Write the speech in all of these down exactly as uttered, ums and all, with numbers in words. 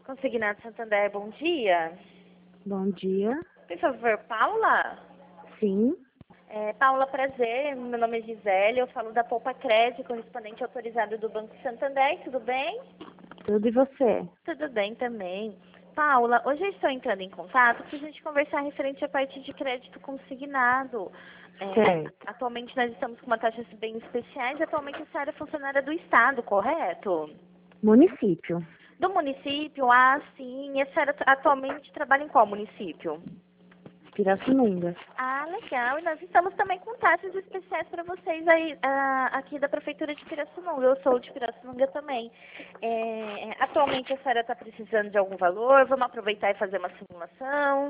Consignado Santander, bom dia. Bom dia. Por favor, Paula? Sim. É, Paula, prazer. Meu nome é Gisele. Eu falo da Poupa Crédito, correspondente autorizado do Banco Santander. Tudo bem? Tudo e você? Tudo bem também. Paula, hoje eu estou entrando em contato para a gente conversar referente à parte de crédito consignado. É, Certo. atualmente nós estamos com uma taxa bem especiais. Atualmente essa área é funcionária do Estado, correto? Município. Do município? Ah, sim. Essa área atualmente trabalha em qual município? Pirassununga. Ah, legal. E nós estamos também com taxas especiais para vocês aí, ah, aqui da Prefeitura de Pirassununga. Eu sou de Pirassununga também. É, atualmente a senhora está precisando de algum valor? Vamos aproveitar e fazer uma simulação?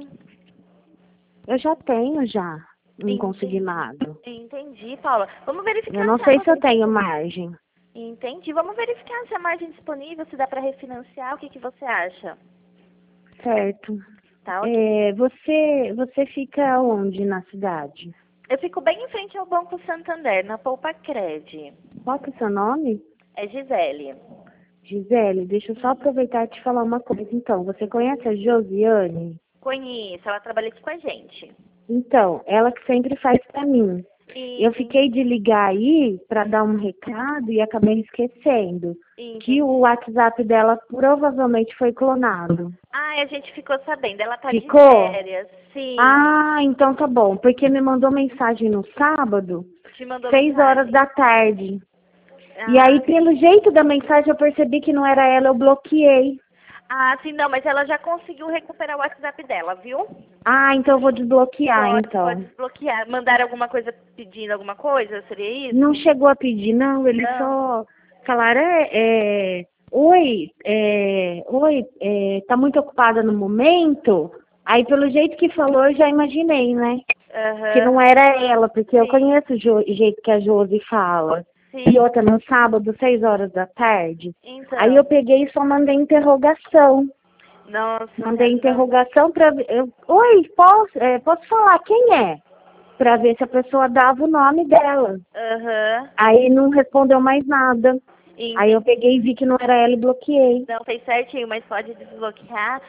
Eu já tenho já um Entendi, consignado. entendi, Paula. Vamos Eu verificar não se sei se eu a... tenho margem. Entendi. Vamos verificar se a margem é disponível, se dá para refinanciar. O que, que você acha? Certo. Tá, ok. É, você, você fica onde na cidade? Eu fico bem em frente ao Banco Santander, na Poupa Cred. Qual que é o seu nome? É Gisele. Gisele, deixa eu só aproveitar e te falar uma coisa. Então, você conhece a Josiane? Conheço, ela trabalha aqui com a gente. Então, ela que sempre faz pra mim. Eu E, fiquei de ligar aí para dar um recado e acabei esquecendo e, que o WhatsApp dela provavelmente foi clonado. ah, a gente ficou sabendo, ela tá de Ficou? férias, sim. Ah, então tá bom, porque me mandou mensagem no sábado, Te mandou seis horas mensagem. da tarde. E Ah, aí, pelo jeito da mensagem, eu percebi que não era ela, eu bloqueei. ah, sim, não, mas ela já conseguiu recuperar o WhatsApp dela, viu? Ah, então eu vou desbloquear, Pode, pode então. desbloquear. Mandar alguma coisa pedindo alguma coisa? Seria Não isso? chegou a pedir, não, eles Não. só falaram, é, é, oi, é, oi, é, tá muito ocupada no momento? Aí, pelo jeito que falou, eu já imaginei, né? Que Aham. não era ela, porque eu Sim, conheço o jo- jeito que a Josi fala. E sim. outra, no sábado, seis horas da tarde. Aí Então. eu peguei e só mandei interrogação. Nossa, Mandei caramba. interrogação pra... eu- oi, posso, é, posso falar quem é? Pra ver se a pessoa dava o nome dela. Aham. Aí não respondeu mais nada. Aí eu Entendi. peguei e vi que não era ela e bloqueei. Não fez certinho, mas pode desbloquear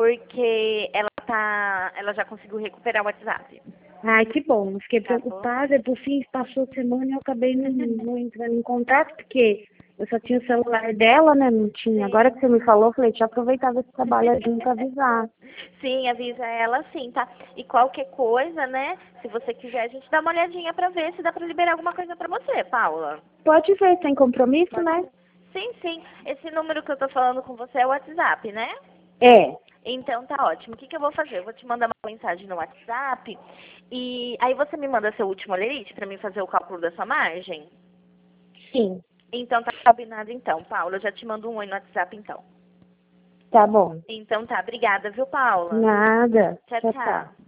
porque ela tá, ela já conseguiu recuperar o WhatsApp. Ai, que bom. Eu fiquei Tá bom? preocupada. Por fim, passou a semana e eu acabei não, não entrando em contato, porque eu só tinha o celular dela, né? Não tinha. Agora Sim. que você me falou, eu falei, deixa eu aproveitar ver se trabalha junto avisar. Sim, avisa ela sim, tá? E qualquer coisa, né? Se você quiser, a gente dá uma olhadinha pra ver se dá pra liberar alguma coisa pra você, Paula. Pode ver, sem compromisso, Pode né? ser? Sim, sim. Esse número que eu tô falando com você é o WhatsApp, né? É. Então tá ótimo. O que, que eu vou fazer? Eu vou te mandar uma mensagem no WhatsApp e aí você me manda seu último lerite pra mim fazer o cálculo da sua margem? Sim. Então tá combinado então, Paula. Eu já te mando um oi no WhatsApp então. Tá bom. Então tá, obrigada, viu, Paula? Nada. Tchau, Tchau, tchau. tchau.